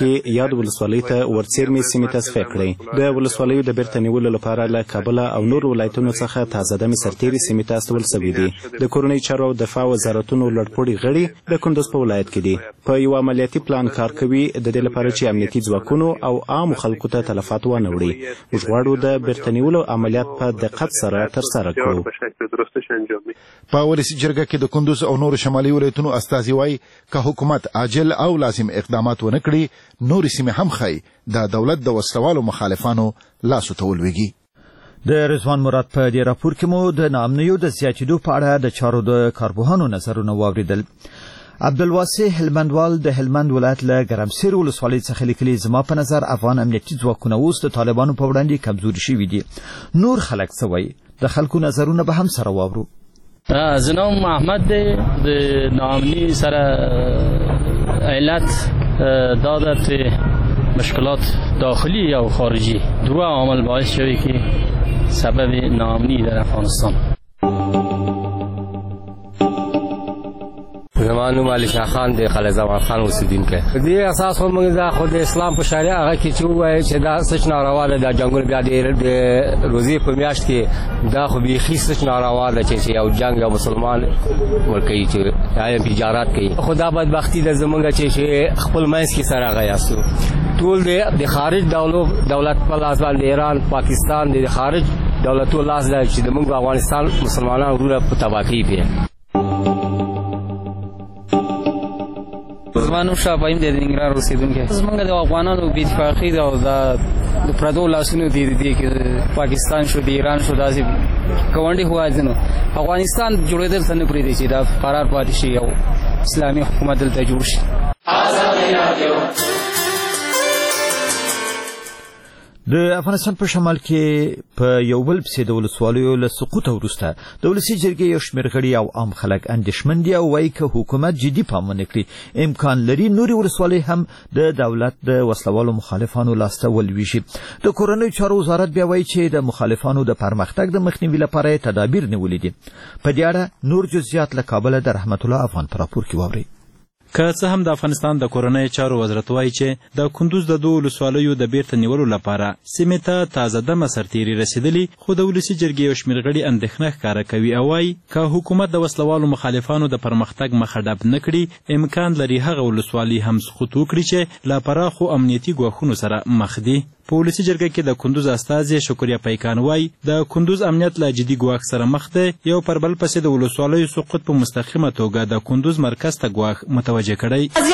کې یاد ولسوالۍ ته ورڅیرمې سیمې تصفیه کړې. د ولسوالیو د بیرته نیولو لپاره له کابل او نور ولایتونو څخه تازه دمې سرتیري سیمې ته استول شوي دي. د کورنۍ چارو او دفاع وزارتونو لوړپوړي غړي د کندوز په ولایت کې دي. په یو عملیاتي پلان کار کوي د دې لپاره چې امنیتي ځواکونو او عام خلکو ته تلفات ونه وړي. موږ غواړو د بیرته نیولو عملیات په دقت سره ترسره کړو. په ولسي جرګه کې د کندوز او نورو شمالي ولایتونو استازي وایي که حکومت عاجل او لازم اقدامات ونه کړي نورې سیمې هم ښایي د دولت د وسلوالو مخالفانو لاسو ته ولویږي. د رضوان مراد په دې راپور کې مو د ناامنیو د زیاتېدو په اړه د چارو د کارپوهانو نظرونه واورېدل. عبدالواسع هلمندوال د هلمند ولایت له ګرمسیر ولسوالۍ څخه لیکلي زما په نظر افغان امنیتي ځواکونه اوس د طالبانو په وړاندې کمزوري شوي دي. نور خلک څه وایي؟ د خلکو نظرونه به هم سره واورو. زنام محمد دی. د ناامني سره علت دادت مشکلات داخلی یا خارجی دو عامل باعث شوی که سبب ناامنی در افغانستان. زمان نوم علی شاه خان دی، خالد زمان خان اوسیدونکی. دې اساس خو موږ د خود اسلام په شریعه هغه کې چې وایي چې دا سچ ناروا ده. د جنگونو بیا د روزي په میاشت کې دا خو بیخي سچ ناروا ده چې یو جنگ یا مسلمان ورکوي چې یا تجارت کوي. خو دا بدبختي ده زموږ چې خپل منځ کې سره غیاسو ټول د خارج دولت په لاس باندې ایران پاکستان د خارج دولتو لاس ده چې د موږ افغانستان مسلمانانو ورونه په تباهي پیه. زمانو شابایم د ننګرهار اوسیدونکی. زمونږ د افغانانو بې اتفاقي ده او د پردو لاسونو دي کې پاکستان شو د ایران شو داسې ګاونډي هېوادونو افغانستان جوړېدل ته نه پرېږدي چې دا قرار پاتې شي او اسلامي حکومت دلته جوړ شي. د افغانستان په شمال کې په یو بل پسې د ولسوالیو له سقوط وروسته د ولسي جرګې یو شمېر غړي او عام خلک اندېښمن دي او وایي که حکومت جدي پام ونه کړي امکان لري نورې ولسوالۍ هم د دولت د وسلوالو مخالفانو لاسته ولویږي. د کورنیو چارو وزارت بیا وایي چې د مخالفانو د پرمختګ د مخنیوي لپاره یې تدابیر نیولي دي. په دې اړه نور جزئیات له کابله د رحمت الله افغان په راپور کې واورئ. که څه هم د افغانستان د کورنۍ چارو وزارت وایي چې د کندوز د دوو ولسوالیو د بیرته نیولو لپاره سیمې ته تازه دمه سرتیري رسېدلي، خو د ولسي جرګې یو شمېر غړي اندېښنه ښکاره کوي او وایي که حکومت د وسلوالو مخالفانو د پرمختګ مخه ډب نه کړي امکان لري هغه ولسوالي هم سقوط وکړي چې له پراخو امنیتي ګواښونو سره مخ دي. په ولسي جرګه کې د کندوز استازي شکریا پیکان وایي د کندوز امنیت له جدي ګواښ سره مخ دی. یو پر بل پسې د ولسوالیو سقوط په مستقیمه توګه د کندوز مرکز ته ګواښ متوجه کړی.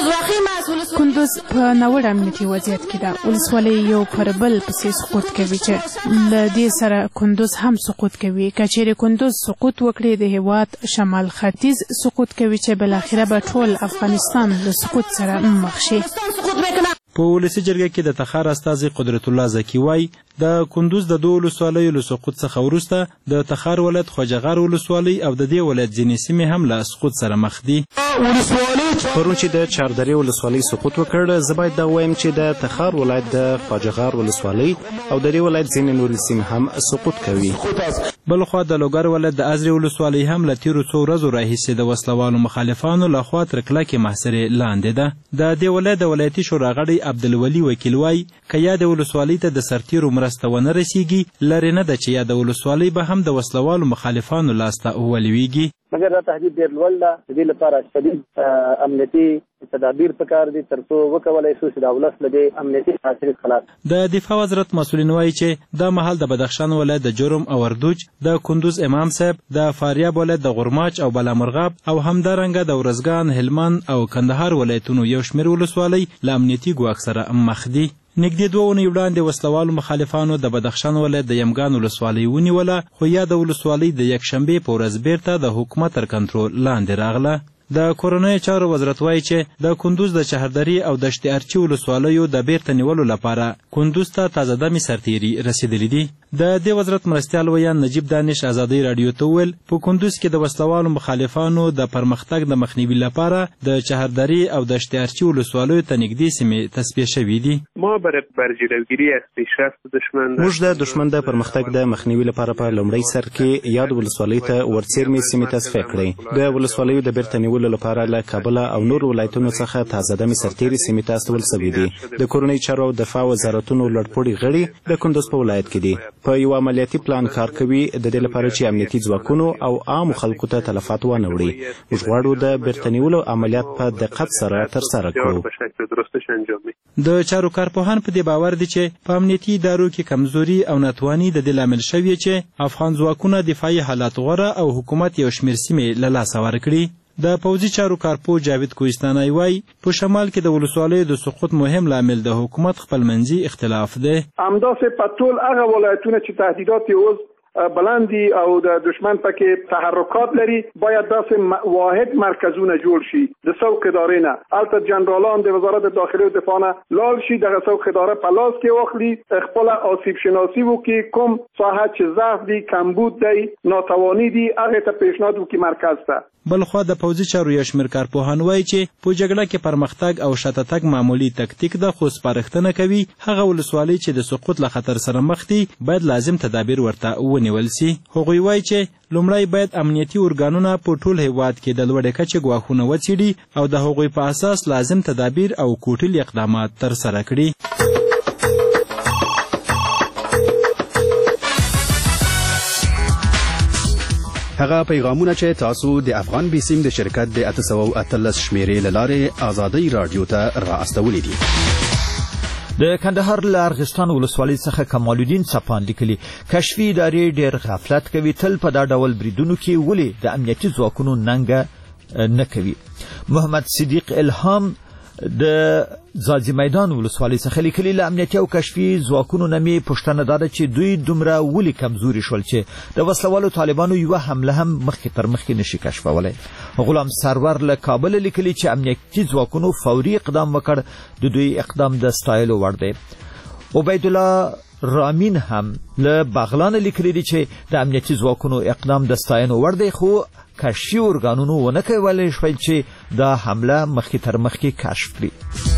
کندوز په ناوړه امنیتي وضعیت کې ده. ولسوالۍ یو پر بل پسې سقوط کوي چې له دې سره کندوز هم سقوط کوي. که چیرې کندوز سقوط وکړي د هېواد شمال ختیځ سقوط کوي چې بالاخره به ټول افغانستان له سقوط سره مخ شي. په ولسي جرګه کې د تخار استازي قدرت الله زکی وایي د کندوز د دوو ولسوالیو له سقوط څخه وروسته د تخار ولایت خواجهغار ولسوالۍ او د دې ولایت ځینې سیمې هم له سقوط سره مخ دي. پرون چې د چاردرې ولسوالۍ سقوط وکړ زه باید دا ووایم چې د تخار ولایت د خواجهغار ولسوالۍ او د دې ولایت ځینې نورې سیمې هم سقوط کوي. بلخوا د لوګر ولایت د ازرې ولسوالۍ هم له تېرو څو ورځو راهیسې د وسلوالو مخالفانو لخوا تر کلکې محاصرې لاندې ده. د دې ولایت د ولایتي شورا غړی عبدالولي وکیل وایي که یا د ولسوالۍ ته د سرتیرو مرسته ونه رسیږي لرې نه ده چې یا د ولسوالۍ به هم د وسلوالو مخالفانو لاسته ولویږي. مګر دا تهدید ډېر لوړ ده. د دې لپاره شدید امنیتي تدابیر پکار دي تر څو وکولای شو چې د ولس له دې امنیتي حاصل خلاص. د دفاع وزارت مسؤلین وایي چې دا مهال د بدخشان ولایت د جرم او اردوج، د کندوز امام صاحب، د فاریاب ولایت د غرماچ او بلامرغاب او همدارنګه د ورزګان، هلمند او کندهار ولایتونو یو شمېر ولسوالۍ له امنیتي ګواښ سره مخ دي. نږدې 2 اونۍ وړاندې وسلوالو مخالفانو د بدخشان ولایت د یمګان ولسوالۍ ونیوله، خو یا د ولسوالۍ د یکشنبې په ورځ بیرته د حکومت تر کنټرول لاندې راغله. د کورنیو چارو وزارت وایي چې د کندوز د چهردرې او دشت ارچي ولسوالیو د بیرته نیولو لپاره کندوز ته تازه دمې سرتیري رسېدلي دي. د دې وزارت مرستیال ویان نجیب دانش ازادي رادیو ته ویل په کندوز کې د وسلوالو مخالفانو د پرمختګ د مخنیوي لپاره د چهردری او د اشتیارچی ولسوالیو ته نږدې سیمې تصفیه شوې دي. ما بر جلوگیری از پیشرفت دشمن موږ د دشمن د پرمختګ د مخنیوي لپاره په لومړي سر کې یاد ولسوالۍ ته ورڅیرمې سیمې تصفیه کړې. د ولسوالیو د بیرته نیولو لپاره له کابل او نور ولایتونو څخه تازه دمې سرتېري سیمې ته استول شوي دي. د کورنۍ چارو او دفاع وزارتونو لوړپوړي غړي د کندوز په ولایت کې دي. په یو عملیاتي پلان کار کوي د دې لپاره چې امنیتي ځواکونو او عام خلکو ته تلفات ونه وړي. موږ غواړو د بیرته نیولو عملیات په دقت سره ترسره کړو. د چارو کارپوهان په دې باور دي چې په امنیتي ادارو کې کمزوري او ناتواني د دې لامل شوی چې افغان ځواکونه دفاعي حالات غوره او حکومت یو شمېر سیمې له لاسه ورکړي. د پوځي چارو کارپوه جاوید کوهستاني وایي په شمال کې د ولسوالیو د سقوط مهم لامل د حکومت خپلمنځي اختلاف دی. همداسې په ټول هغه ولایتونه چې تهدیدات اوس بلندی او د دشمن پکې تحرکات لري باید داسې واحد مرکزونه جوړ شي د څوک ادارې نه. البته جنرالان د وزارت داخله او دفاع نه لال شي دغه څوک اداره په لاس کې واخلي خپل آسیب شناسی وکړي کوم ساحه چې ضعف دي کمبود دی ناتوانی دي هغه ته پیشنهاد وکړي مرکز ته. بلخوا د پوځي چارو یو شمېر کارپوهان وایي چې په جګړه کې پرمختګ او شاته تګ معمولي تکتیک ده خو سپارښتنه کوي هغه ولسوالۍ چې د سقوط له خطر سره مخ دي باید لازم تدابیر ورته ونیول سي. هغوی وایي چې لومړی باید امنیتي ارګانونه په ټول هیواد کې د لوړې کچې ګواښونه وڅېړي او د هغوی په اساس لازم تدابیر او کوټلي اقدامات ترسره کړي. هغه پیغامونه چې تاسو د افغان بیسیم د شرکت د 813 شمیرې له لارې ازادي رادیو ته را استولې دي. د کندهار له ارغستان ولسوالۍ څخه کمال الدین صفان لیکلي کشفي ادارې ډېر غفلت کوي تل په دا ډول بریدونو کې ولې د امنیتي ځواکونو ننګه نه کوي. محمد صدیق الهام د ځاځي میدان ولسوالۍ څخه لیکلي له امنیتي او کشفي ځواکونو نه مې پوښتنه دا ده چې دوی دومره ولې کمزوري شول چې د وسلوالو طالبانو یوه حمله هم مخکې تر مخکې نشي کشفولی. غلام سرور له کابل لیکلي چې امنیتي ځواکونو فوري اقدام وکړ د دوی اقدام د ستایلو وړ دی. عبید الله رامین هم له بغلان لیکلي دي چې د امنیتي ځواکونو اقدام د ستاینو وړ دی خو کشفي ارګانونو ونه کولی شول چې دا حمله مخکې تر مخکې کشف کړي.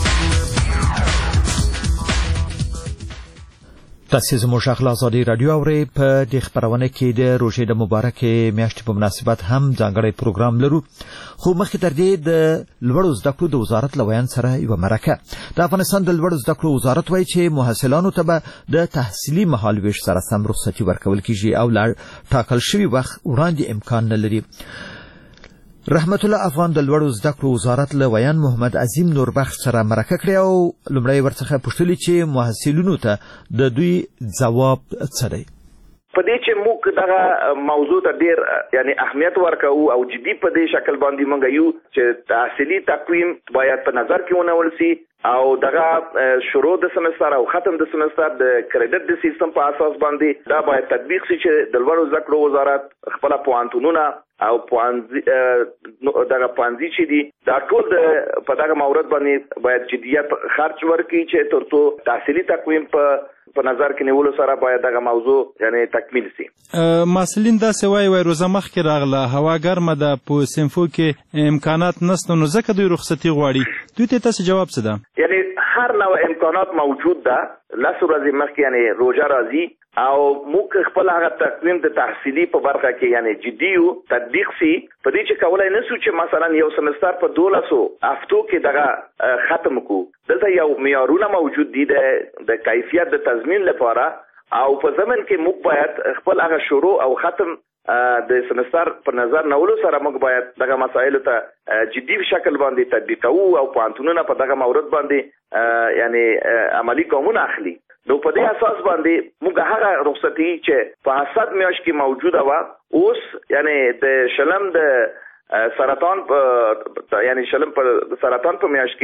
تاسو زموږ غږ ازادي رادیو اورئ. په دې خبرونه کې د روژې د مبارکې میاشتې په مناسبت هم ځانګړی پروګرام لرو خو مخکې تر دې د لوړو زده کړو د وزارت له ویان سره یوه مرکه. د افغانستان د لوړو زده کړو وزارت وایي چې محصلانو ته به د تحصیلي مهالویش سره سم رخصتي ورکول کیږي او له ټاکل شوي وخت وړاندې امکان نه لري. رحمت الله افغان د لوړو زده کړو وزارت له ویان محمد عظیم نوربخت سره مرکه کړې او لومړی ورڅخه پوښتلي چې محصلینو ته د دوی ځواب څه دی. په دې چې موږ دغه موضوع ته ډېر یعنی اهمیت ورکوو او جدي په دې شکل باندې موږ یو چې تحصیلي تقویم باید په نظر کې ونیول سي او دغه شروع د سمستر او ختم د سمستر د کریډټ د سیستم په اساس باندې دا باید تطبیق شي چې د لوړو زده کړو وزارت خپل پوهنتونونه او دغه پانځي چې دي دا ټول په دغه مورد باندې باید جدیت خرج ورکړي چې ترڅو تحصیلي تقویم په نظر کې نیولو سره باید دغه موضوع یعنی تکمیل شي. مسلین دا سوای وای روزه مخ کې راغله هوا ګرمه ده په سینفو کې امکانات نشته نو ځکه دوی رخصتي غواړي. دوی ته تاسو جواب څه ده؟ یعنی هر نوع امکانات موجود ده لس ورځې مخکې یعنی روژه راځي او موږ خپل هغه تقویم د تحصیلي په برخه کې یعنی جدي او تطبیق سي په دې چې کولای نشو چې مثلا یو سمستر په 1200 هفتو کې دغه ختم کو. دلته یو معیارونه موجود دي د کیفیت د تضمین لپاره او په زمن کې موږ باید خپل هغه شروع او ختم د سمستر په نظر نولو سره موږ باید دغه مسایل ته جدي شکل باندې تطبیقو او پوهنتونونه په دغه مورد باندې یعنی عملی ګامونه اخلي. نو په دې اساس باندې موږ هغه رخصتي چې په حسد میاشت کې موجوده و اوس یعنی د شلم د سرطان په یعنی شلم په سرطان په میاشت کې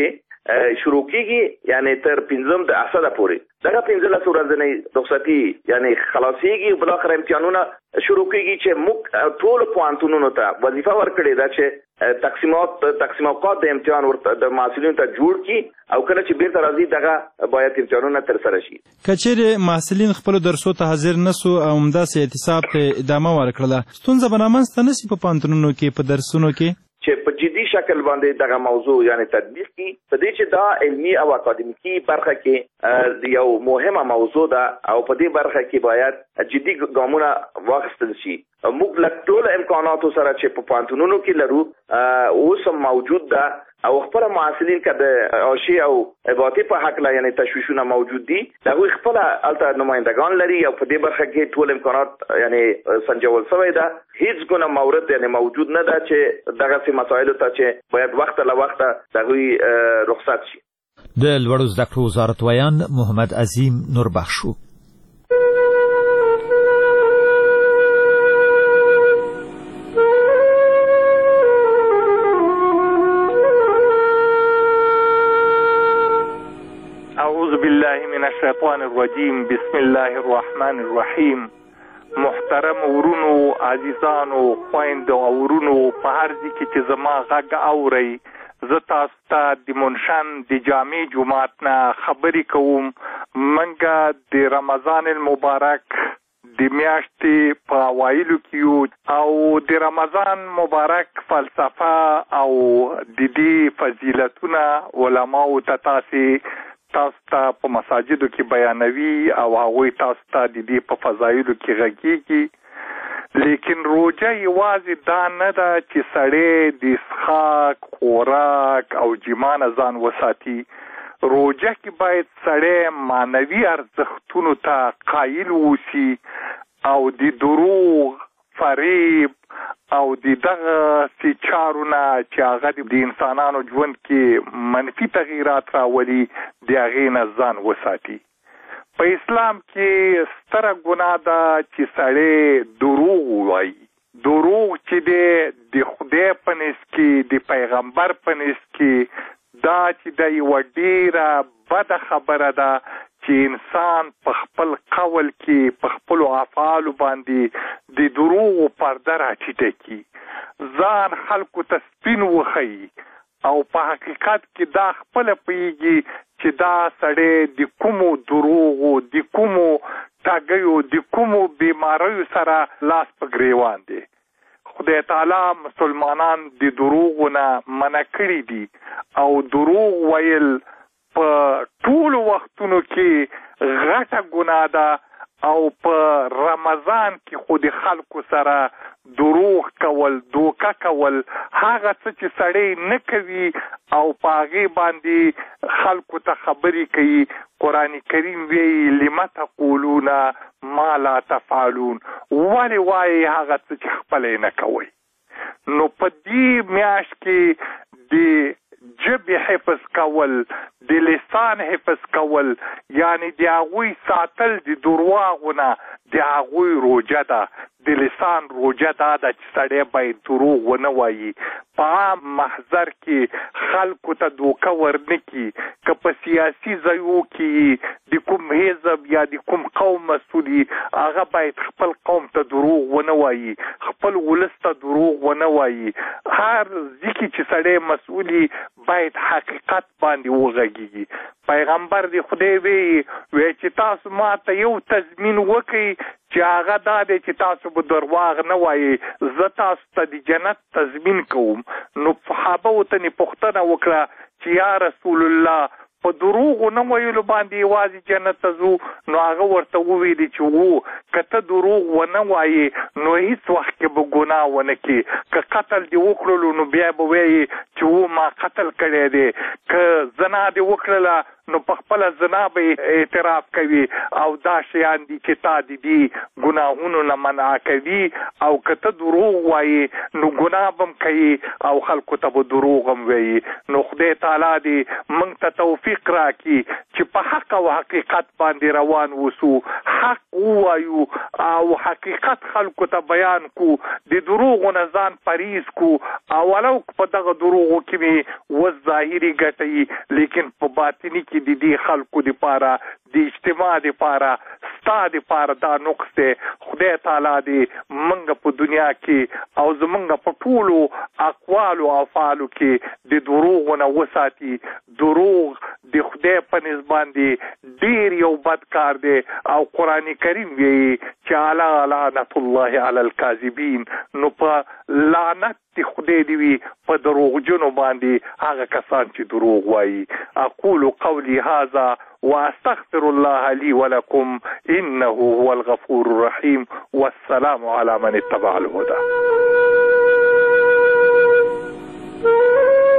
شروع کیږي یعنی تر 5 د اسده پورې دغه 15 ورځې رخصتي یعنی خلاصيږي بل اخر امتحانونه شروع کیږي چې موږ ټول پوهنتونونو ته وظیفه ورکړې ده چې تقسیمات د امتحان ورته د محصلینو ته جوړ کی او کله چې بیرته راځي دغه باید امتحانونه تر سره شي. کچېرې محصلین خپل درسو ته حاضر نسو او همداسې اعتصاب ته ادامه ورکړله ستونزه به رامنځته نشي په پوهنتونونو کې په درسونو کې چې په جدي شکل باندې دغه موضوع یعنی تطبیق کی په دې چې دا علمي او اکاډمیکي برخه کې یو مهمه موضوع ده او په دې برخه کې باید جدي ګامونه واخیستل شي. موږ له ټول امکاناتو سره چې په پوهنتونونو کې لرو اوس هم موجود ده او خپل محصلین که د عاشي او اباطي په حق لا یعنی تشویشونه موجود دي دغه خپل الته نمائندگان لري او په دې برخه کې ټول امکانات یعنی سنجول شوی ده. هیڅ ګونه مورد یعنی موجود نه ده چې دغه مسایلو ته چې باید وخت له وخته دغه رخصت شي. د لوړو زده کړو وزارت ویان محمد عظیم نوربخشو. اعوذ بالله من الشیطان الرجیم بسم الله الرحمن الرحیم. محترم ورونو عزیزانو خویندو او ورونو په هر ځای کې چې زما غږ اورئ زه تاسو ته د منشن د جامع جماعت نه خبرې کوم. منګه د رمضان المبارک د میاشتې په اوایلو کې او د رمضان مبارک فلسفه او د دې فضیلتونه علماو ته تاسو ته په مساجدو کې بیانوي او هغوی تاسو ته د دې په فضایلو کې غږیږي. لیکن روژه یوازې دا نه ده چې سړی د څښاک خوراک او جما نه ځان وساتي. روژه کې باید سړی معنوي ارزښتونو ته قایل اوسي او د دروغ فریب او د دغه سي چارونه چې هغه د انسانانو ژوند کې منفي تغییرات راولي د هغې نه ځان وساتي. په اسلام کې ستره ګناه ده چې سړی دروغ ووایي. دروغ چې دی د خدای په نس کې د پیغمبر په نس کې دا چې د یوه ډیره بده خبره ده چې انسان په خپل قول کې په خپلو افعالو باندې د دروغو پرده راټیټه کړي، ځان خلکو ته سپین وښیي او په حقیقت کې دا خپله پوهېږي چې دا سړی د کومو دروغو د کومو ټاګیو د کومو بیماریو سره لاس په ګریوان دی. خدای تعالی مسلمانان د دروغو نه منع کړي دي او دروغ ویل په ټولو وختونو کې غټه ګناه ده او په رمضان کې خو د خلکو سره دروغ کول دوکه کول هغه څه چې سړی نه کوي او په هغې باندې خلکو ته خبرې کوي. قرآن کریم وایي لم تقولون ما لا تفعلون، ولې وایي هغه څه چې خپله نه کوئ. نو په دې میاشت کې د ژبې حفظ کول د لسان حفظ کول یعنی د هغوی ساتل د درواغو نه د هغوی روژه ده. د لسان روژه دا ده چې سړی باید دروغ ونه وایي، په عام محضر کې خلکو ته دوکه ورنه کړي. که په سیاسي ځایو کې د کوم حزب یا د کوم قوم مسؤل هغه باید خپل قوم ته دروغ ونه وایي، خپل ولس ته دروغ ونه وایي. هر ځای کې چې سړی مسؤل باید حقیقت باندې وغږیږي. پیغمبر دی خدای وی چې تاسو ما ته یو تضمین وکړئ چې هغه دا دی چې تاسو به درواغ نه وایي، زه تاسو ته د جنت تضمین کوم. نو صحابه ورته پوښتنه وکړه چې یا رسول الله په دروغو نه ویلو باندې یوازې جنت ته ځو؟ نو هغه ورته وویلي چې وو که ته دروغ ونه وایي نو هیڅ وخت کې به ګناه ونه کړي. که قتل دې وکړلو نو بیا به وایي چې وو ما قتل کړی دی. که زنا دې وکړله نو په خپله زنا به اعتراف کوي او دا شیان دي چې تا د دې ګناهونو نه منع کوي. او که ته دروغ وایي نو ګناه به هم کوي او خلکو ته به دروغ هم وایي. نو خدای تعالی دې موږ ته توفیق توفیق راکړي چې په حق او حقیقت باندې روان وسو، حق ووایو او حقیقت خلکو ته بیان کو، د دروغو نه ځان پریز کو، او ولو په دغه دروغو کې مې وس ظاهري ګټئ لیکن په باطني کې د دې خلکو دپاره د اجتماع دپاره ستا دپاره دا نقص دی. خدای تعالی دې موږ په دنیا کې او زموږ په ټولو اقوالو او افعالو کې د دروغو نه وساتي. دروغ د خدای په نسبت باندې ډیر یو بد کار دی او قرآن کریم وایي چې الا لعنت الله علی الکاذبین، نو په لعنت د خدای دی وي په دروغجنو باندې هغه کسان چې دروغ وایي. اقول قولی هذا واستغفر الله لي ولكم انه هو الغفور الرحيم والسلام على من اتبع الهدى.